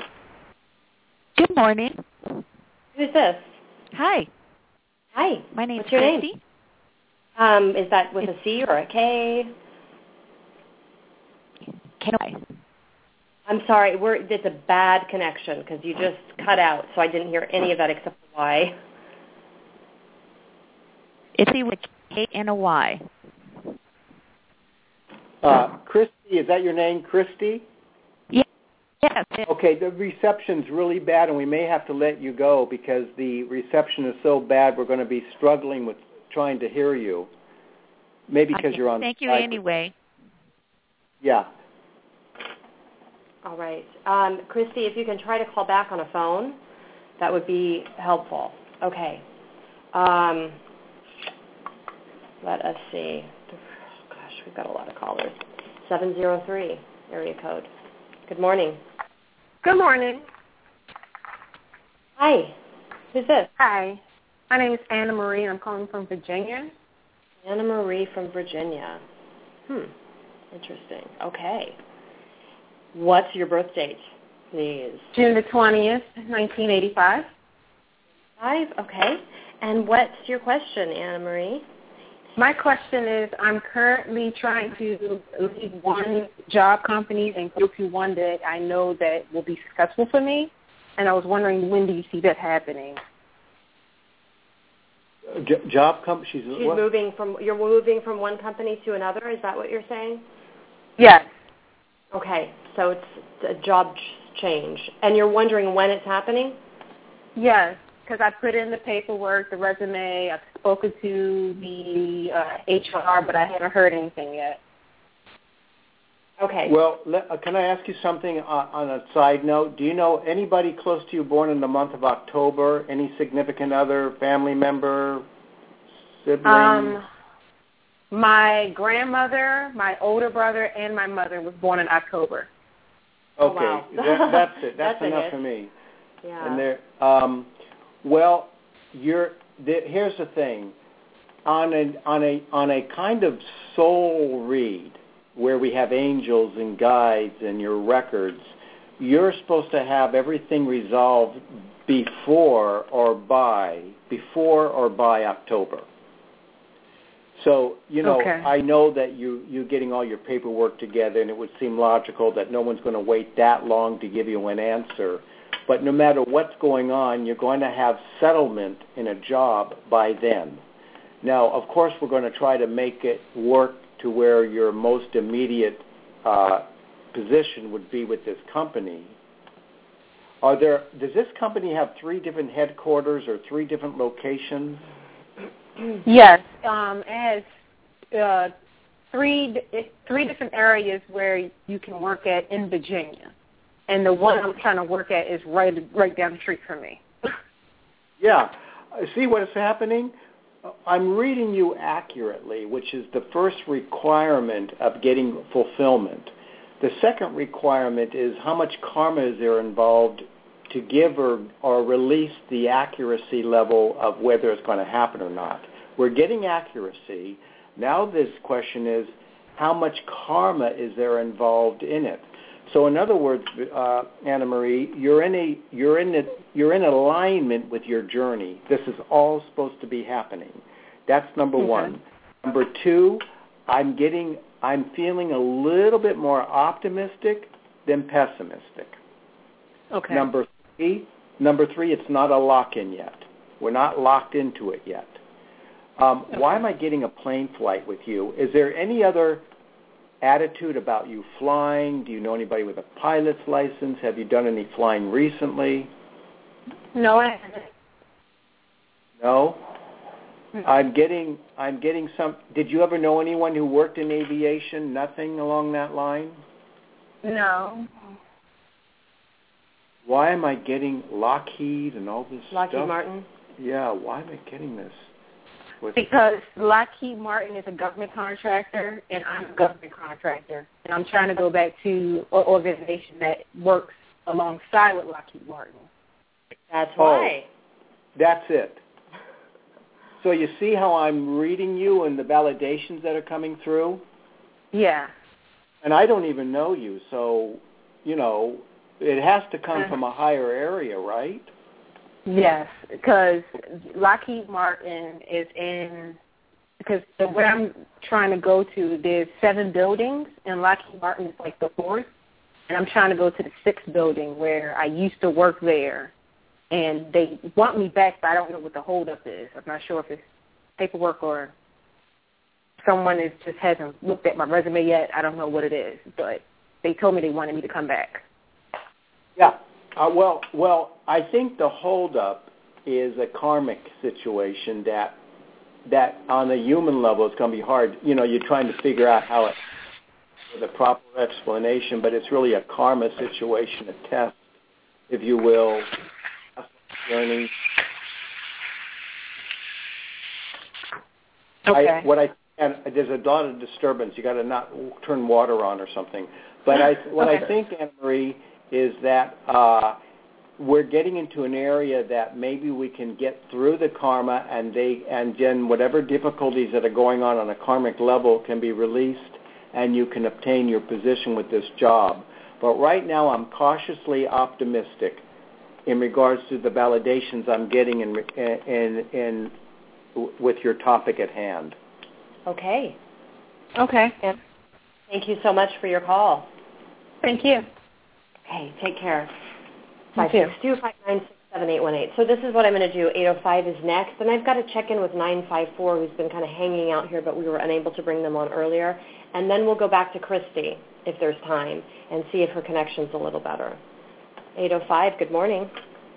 Good morning. Who's this? Hi. Hi. My name's What's your Christy. name? Um, is that with a C or a K? K. I'm sorry. We're, it's a bad connection because you just cut out, so I didn't hear any of that except for Y. It's with a K and a Y. Uh, Christy, is that your name, Christy? Yeah. Yes. Okay, the reception's really bad, and we may have to let you go because the reception is so bad we're going to be struggling with trying to hear you. Maybe because okay. you're on Thank you Skype. anyway. Yeah. All right. Um, Christy, if you can try to call back on a phone, that would be helpful. Okay. Um, let us see. Gosh, we've got a lot of callers. seven zero three area code. Good morning. Good morning. Hi. Who's this? Hi. My name is Anna Marie, and I'm calling from Virginia. Anna Marie from Virginia. Hmm. Interesting. Okay. What's your birth date, please? June the twentieth, nineteen eighty-five. Five. Okay. And what's your question, Anna Marie? My question is, I'm currently trying to leave one job company and go to one that I know that will be successful for me, and I was wondering, when do you see that happening? J- job company? She's, She's what? moving from. You're moving from one company to another. Is that what you're saying? Yes. Okay. So it's a job change, and you're wondering when it's happening? Yes, because I put in the paperwork, the resume. I've spoken to the uh, H R, but I haven't heard anything yet. Okay. Well, let, uh, can I ask you something uh, on a side note? Do you know anybody close to you born in the month of October? Any significant other, family member, sibling? Um, my grandmother, my older brother, and my mother was born in October. Okay, Oh, wow. that, that's it. That's, That's enough it. for me. Yeah. And there, um, well, you're. The, here's the thing, on a on a on a kind of soul read, where we have angels and guides and your records, you're supposed to have everything resolved before or by before or by October. So, you know, Okay. I know that you, you're getting all your paperwork together, and it would seem logical that no one's going to wait that long to give you an answer. But no matter what's going on, you're going to have settlement in a job by then. Now, of course, we're going to try to make it work to where your most immediate uh, position would be with this company. Are there? Does this company have three different headquarters or three different locations? Yes, um, it has uh, three three different areas where you can work at in Virginia, and the one I'm trying to work at is right right down the street from me. Yeah. See what is happening? I'm reading you accurately, which is the first requirement of getting fulfillment. The second requirement is how much karma is there involved to give or, or release the accuracy level of whether it's going to happen or not. We're getting accuracy. Now this question is, how much karma is there involved in it? So in other words, uh, Anna Marie, you're in a you're in a, you're in alignment with your journey. This is all supposed to be happening. That's number okay. one. Number two, I'm getting I'm feeling a little bit more optimistic than pessimistic. Okay. Number three, number three, it's not a lock-in yet. We're not locked into it yet. Um, okay. Why am I getting a plane flight with you? Is there any other attitude about you flying? Do you know anybody with a pilot's license? Have you done any flying recently? No, I haven't. No? Mm-hmm. I'm getting I'm getting some did you ever know anyone who worked in aviation? Nothing along that line? No. Why am I getting Lockheed and all this Lockheed stuff? Martin? Yeah, why am I getting this? What's Because Lockheed Martin is a government contractor, and I'm a government contractor, and I'm trying to go back to an organization that works alongside with Lockheed Martin. That's why. Oh, that's it. So you see how I'm reading you and the validations that are coming through? Yeah. And I don't even know you, so, you know, it has to come uh, from a higher area, right? Yes, because Lockheed Martin is in, because the, where I'm trying to go to, there's seven buildings, and Lockheed Martin is like the fourth. and I'm trying to go to the sixth building where I used to work there, and they want me back, but I don't know what the holdup is. I'm not sure if it's paperwork or someone is just hasn't looked at my resume yet. I don't know what it is, but they told me they wanted me to come back. Yeah. Uh, well, well, I think the holdup is a karmic situation that that on a human level it's going to be hard. You know, you're trying to figure out how it with a proper explanation, but it's really a karma situation, a test, if you will, journey. Okay. I, what I and there's a lot of disturbance. You got to not turn water on or something. But I, what okay. I think, Anna Marie, is that uh, we're getting into an area that maybe we can get through the karma, and they and then whatever difficulties that are going on on a karmic level can be released, and you can obtain your position with this job. But right now, I'm cautiously optimistic in regards to the validations I'm getting in in in with your topic at hand. Okay. Okay. And thank you so much for your call. Thank you. Okay, take care. You too. five six two, five nine six, seven eight one eight. So this is what I'm going to do. eight oh five is next, and I've got to check in with nine five four, who's been kind of hanging out here, but we were unable to bring them on earlier. And then we'll go back to Christy, if there's time, and see if her connection's a little better. eight oh five, good morning.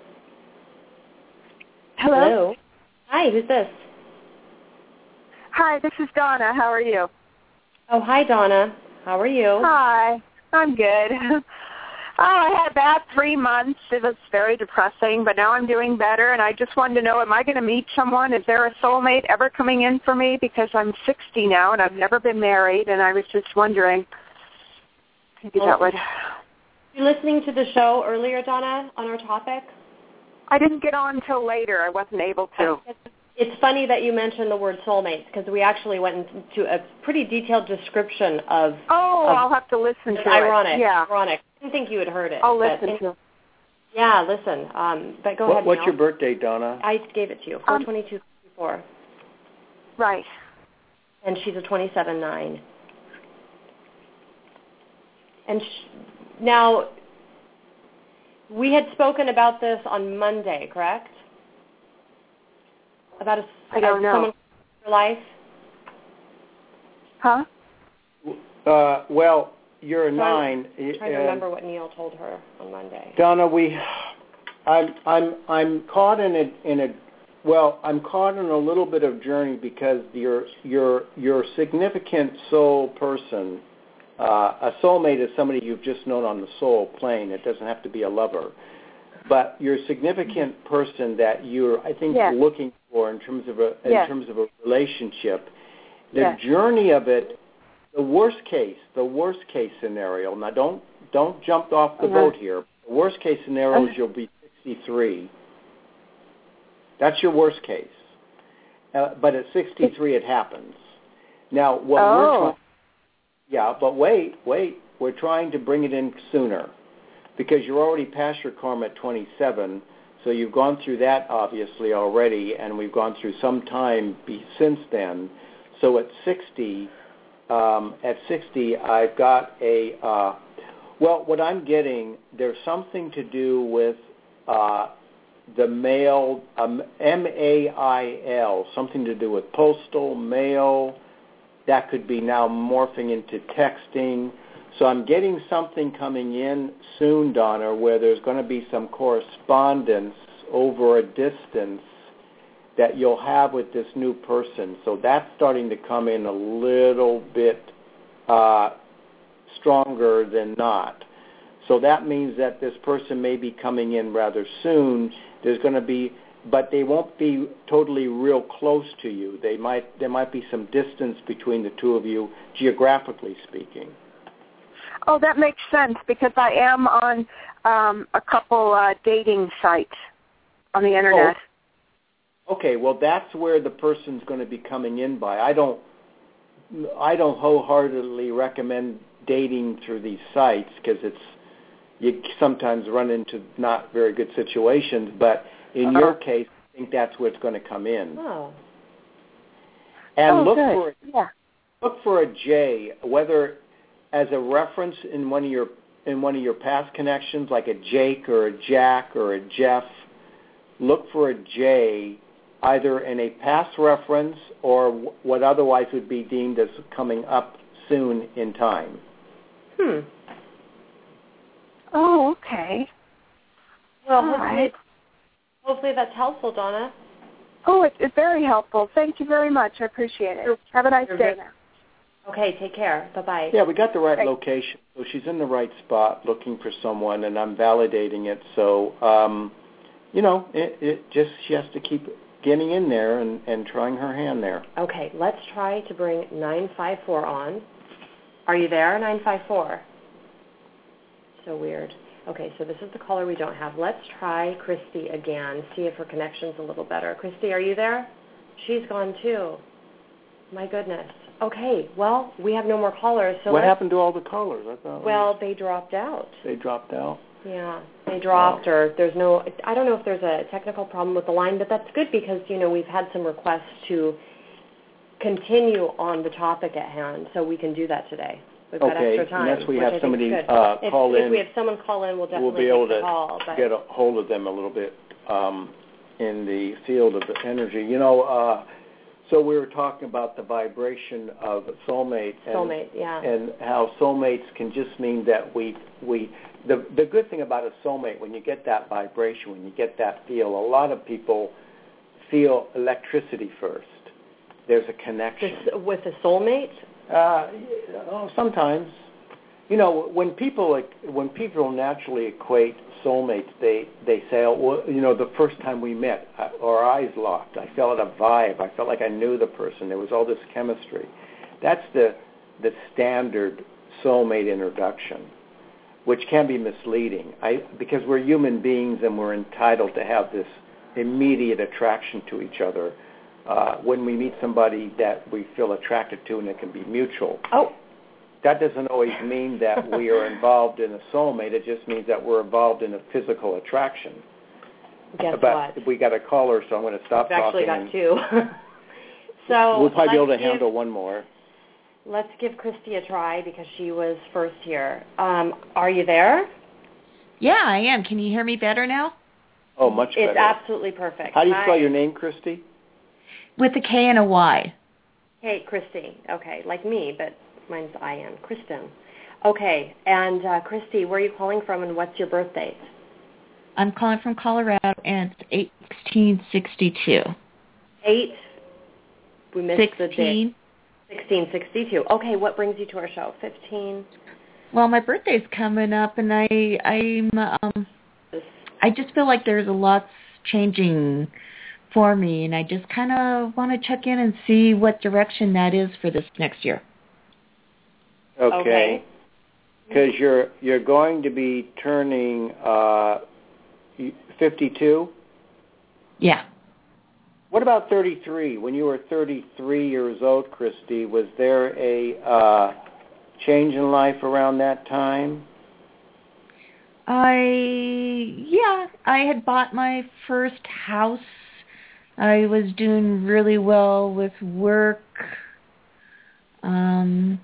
Hello? Hello. Hi, who's this? Hi, this is Donna. How are you? Oh, hi, Donna. How are you? Hi. I'm good. Oh, I had that three months. It was very depressing, but now I'm doing better, and I just wanted to know, am I going to meet someone? Is there a soulmate ever coming in for me? Because I'm sixty now, and I've never been married, and I was just wondering. Maybe well, that would... You listening to the show earlier, Donna, on our topic? I didn't get on until later. I wasn't able to. It's funny that you mentioned the word soulmates, because we actually went into a pretty detailed description of... Oh, of, I'll have to listen to ironic, it. Yeah. Ironic. I didn't think you had heard it. I'll listen but, to it. Yeah, listen. Um, but go what, ahead, What's Neil. your birthday, Donna? I gave it to you, four twenty-two fifty-four. Um, right. And she's a twenty-seven nine. And sh- now, we had spoken about this on Monday, correct? About a, I don't know. someone in your life? Huh? Uh, well, you're a so nine. I'm trying to remember what Neil told her on Monday. Donna, we, I'm, I'm, I'm caught in a, in a, well, I'm caught in a little bit of journey because your, your, your significant soul person, uh, a soulmate is somebody you've just known on the soul plane. It doesn't have to be a lover. But your significant person that you're, I think, yes. looking for in terms of a in yes. terms of a relationship, the yes. journey of it, the worst case, the worst case scenario. Now, don't don't jump off the uh-huh. boat here. The worst case scenario uh-huh. is you'll be sixty-three. That's your worst case. Uh, but at sixty-three, it happens. Now, what oh. we're trying, yeah, but wait, wait, we're trying to bring it in sooner. Because you're already past your karma at twenty-seven, so you've gone through that obviously already, and we've gone through some time be, since then. So at sixty, um, at sixty, I've got a uh, well. What I'm getting, there's something to do with uh, the mail, um, M A I L, something to do with postal mail. That could be now morphing into texting. So I'm getting something coming in soon, Donna, where there's going to be some correspondence over a distance that you'll have with this new person. So that's starting to come in a little bit uh, stronger than not. So that means that this person may be coming in rather soon. There's going to be, but they won't be totally real close to you. They might, there might be some distance between the two of you, geographically speaking. Oh, that makes sense because I am on um, a couple uh, dating sites on the internet. Oh. Okay, well, that's where the person's going to be coming in by. I don't, I don't wholeheartedly recommend dating through these sites because it's you sometimes run into not very good situations. But in uh-huh. your case, I think that's where it's going to come in. Oh. And oh, look good. for yeah. look for a J, whether as a reference in one of your in one of your past connections, like a Jake or a Jack or a Jeff, look for a J either in a past reference or what otherwise would be deemed as coming up soon in time. Hmm. Oh, okay. Well, All hopefully, right. hopefully that's helpful, Donna. Oh, it, it's very helpful. Thank you very much. I appreciate it. Have a nice You're day very- now. Okay, take care. Bye-bye. Yeah, we got the right Thanks. location. So she's in the right spot looking for someone, and I'm validating it. So, um, you know, it, it just she has to keep getting in there and, and trying her hand there. Okay, let's try to bring nine five four on. Are you there, nine five four? So weird. Okay, so this is the caller we don't have. Let's try Christy again, see if her connection's a little better. Christy, are you there? She's gone too. My goodness. Okay, well, we have no more callers. So what let's, happened to all the callers? I thought Well, they dropped out. they dropped out. Yeah, they dropped, wow. or there's no, I don't know if there's a technical problem with the line, but that's good because, you know, we've had some requests to continue on the topic at hand, so we can do that today. We've got Okay, extra time. unless we which have I think somebody is good. uh, if, call if in. If we have someone call in, we'll definitely we'll be able take the to call. But get a hold of them a little bit um, in the field of energy. You know, uh, so we were talking about the vibration of soulmate. And, soulmate, yeah. And how soulmates can just mean that we, we the, the good thing about a soulmate, when you get that vibration, when you get that feel, a lot of people feel electricity first. There's a connection. This, with a soulmate? Uh, oh, sometimes. You know, when people when people naturally equate soulmates, they, they say, oh, well, you know, the first time we met, our eyes locked. I felt a vibe. I felt like I knew the person. There was all this chemistry. That's the the standard soulmate introduction, which can be misleading. I because we're human beings and we're entitled to have this immediate attraction to each other. Uh, when we meet somebody that we feel attracted to, and it can be mutual. Oh. That doesn't always mean that we are involved in a soulmate. It just means that we're involved in a physical attraction. Guess but what? We got a caller, so I'm going to stop We've talking. actually got two. So we'll probably be able to give, handle one more. Let's give Christy a try because she was first here. Um, are you there? Yeah, I am. Can you hear me better now? Oh, much better. It's absolutely perfect. How do you Hi. spell your name, Christy? With a K and a Y. Hey, Christy. Okay, like me, but mine's I N. Kristen. Okay, and uh, Christy, where are you calling from and what's your birth date? I'm calling from Colorado, and it's eighteen sixty-two. Eight? We missed sixteen. the date. sixteen sixty-two. Okay, what brings you to our show? fifteen? Well, my birthday's coming up, and I, I'm, um, I just feel like there's a lot changing for me, and I just kind of want to check in and see what direction that is for this next year. Okay. Because okay. you're you're going to be turning uh, fifty-two? Yeah. What about thirty-three? When you were thirty-three years old, Christy, was there a uh, change in life around that time? I, yeah, I had bought my first house. I was doing really well with work. Um,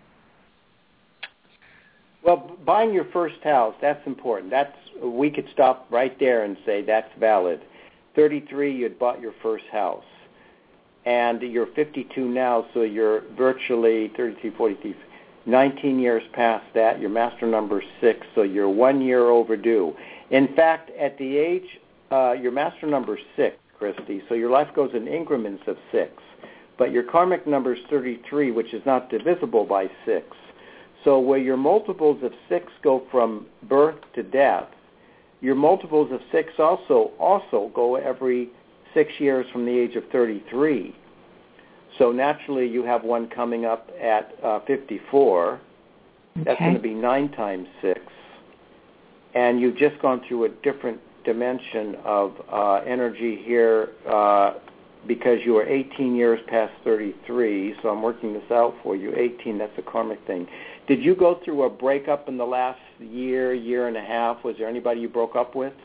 well, buying your first house, that's important. That's we could stop right there and say that's valid. thirty-three, you had bought your first house. And you're fifty-two now, so you're virtually thirty-three, forty-three, nineteen years past that. Your master number is six, so you're one year overdue. In fact, at the age, uh, your master number is six, Christy, so your life goes in increments of six. But your karmic number is thirty-three, which is not divisible by six. So where your multiples of six go from birth to death, your multiples of six also also go every six years from the age of thirty-three. So naturally you have one coming up at uh, fifty-four. Okay. That's going to be nine times six. And you've just gone through a different dimension of uh, energy here uh, because you are eighteen years past thirty-three. So I'm working this out for you. eighteen, that's a karmic thing. Did you go through a breakup in the last year, year and a half? Was there anybody you broke up with?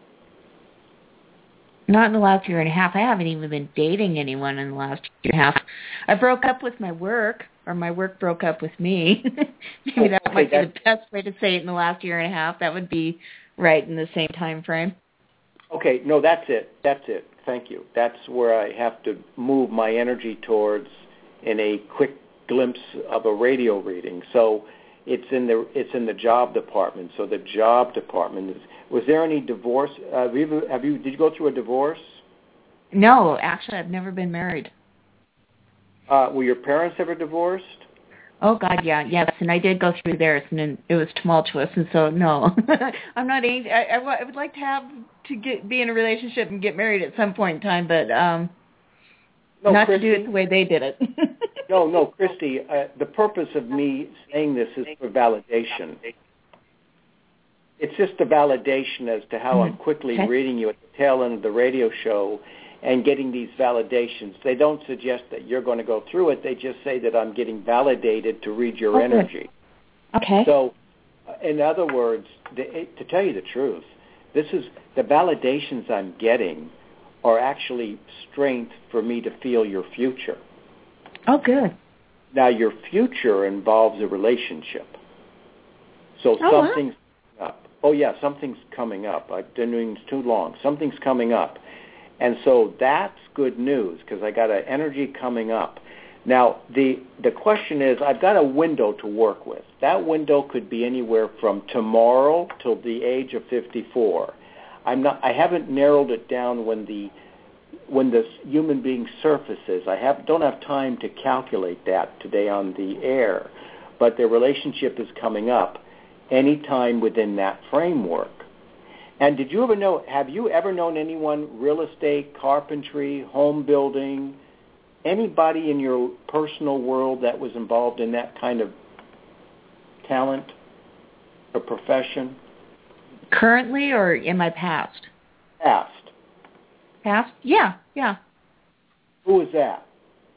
Not in the last year and a half. I haven't even been dating anyone in the last year and a half. I broke up with my work. or my work broke up with me. Maybe that okay, might be that's, the best way to say it in the last year and a half. That would be right in the same time frame. Okay, no, that's it. That's it. Thank you. That's where I have to move my energy towards in a quick glimpse of a radio reading. So it's in the it's in the job department. So the job department is. Was there any divorce? Uh, have you, have you did you go through a divorce? No, actually, I've never been married. Uh, were your parents ever divorced? Oh God, yeah, yes, and I did go through theirs, and it was tumultuous, and so no, I'm not. I, I, I would like to have to get be in a relationship and get married at some point in time, but um, no, not Christy, to do it the way they did it. no, no, Christy. Uh, the purpose of me saying this is for validation. It's just a validation as to how mm-hmm. I'm quickly okay. reading you at the tail end of the radio show and getting these validations. They don't suggest that you're going to go through it. They just say that I'm getting validated to read your okay. energy. Okay. So, in other words, the, to tell you the truth, this is the validations I'm getting are actually strength for me to feel your future. Oh, good. Now, your future involves a relationship. So oh, something's wow. up. Oh, yeah, something's coming up. I've been doing this too long. Something's coming up. And so that's good news because I got an energy coming up. Now, the the question is, I've got a window to work with. That window could be anywhere from tomorrow till the age of fifty-four. I'm not. I haven't narrowed it down when the when the human being surfaces. I have don't have time to calculate that today on the air, but the relationship is coming up anytime within that framework. And did you ever know, have you ever known anyone, real estate, carpentry, home building, anybody in your personal world that was involved in that kind of talent or profession? Currently or in my past? Past. Past? Yeah, yeah. Who was that?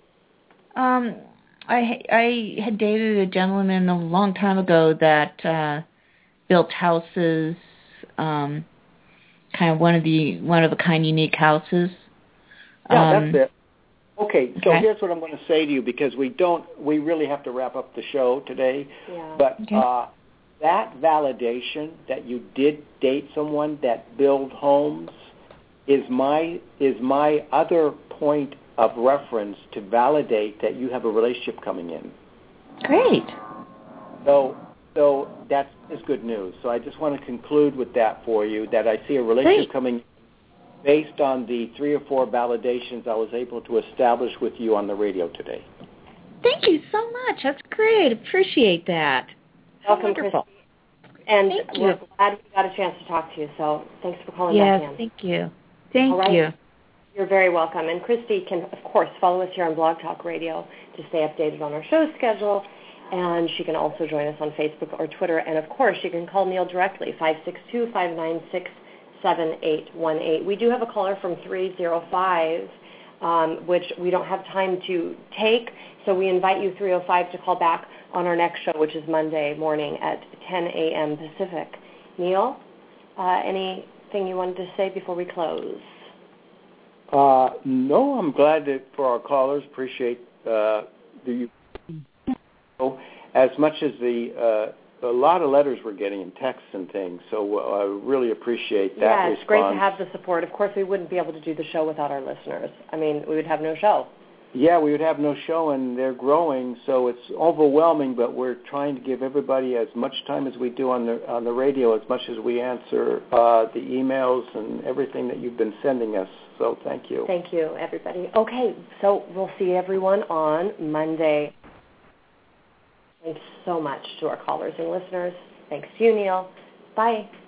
Um, I I had dated a gentleman a long time ago that uh, built houses, um, kind of one of the one of a kind unique houses. Yeah, um, that's it. Okay, so okay. here's what I'm going to say to you because we don't we really have to wrap up the show today. Yeah. But okay. uh, that validation that you did date someone that built homes is my is my other point of reference to validate that you have a relationship coming in. Great. So so that is good news. So I just want to conclude with that for you, that I see a relationship Great. coming based on the three or four validations I was able to establish with you on the radio today. Thank you so much. That's great. Appreciate that. Welcome, Wonderful. Christy. And thank we're you. glad we got a chance to talk to you, so thanks for calling yes, back in. Thank you. Thank All right. you. You're very welcome. And Christy can, of course, follow us here on Blog Talk Radio to stay updated on our show schedule. And she can also join us on Facebook or Twitter. And, of course, you can call Neil directly, five six two, five nine six, seven eight one eight. We do have a caller from three zero five, um, which we don't have time to take. So we invite you, three oh five, to call back on our next show, which is Monday morning at ten a.m. Pacific. Neil, uh, anything you wanted to say before we close? Uh, no, I'm glad that for our callers, appreciate uh, the as much as the uh, a lot of letters we're getting and texts and things. So uh, I really appreciate that. Yeah, it's response. great to have the support. Of course, we wouldn't be able to do the show without our listeners. I mean, we would have no show. Yeah, we would have no show, and they're growing, so it's overwhelming. But we're trying to give everybody as much time as we do on the on the radio, as much as we answer uh, the emails and everything that you've been sending us. So thank you. Thank you, everybody. Okay, so we'll see everyone on Monday. Thanks so much to our callers and listeners. Thanks to you, Neil. Bye.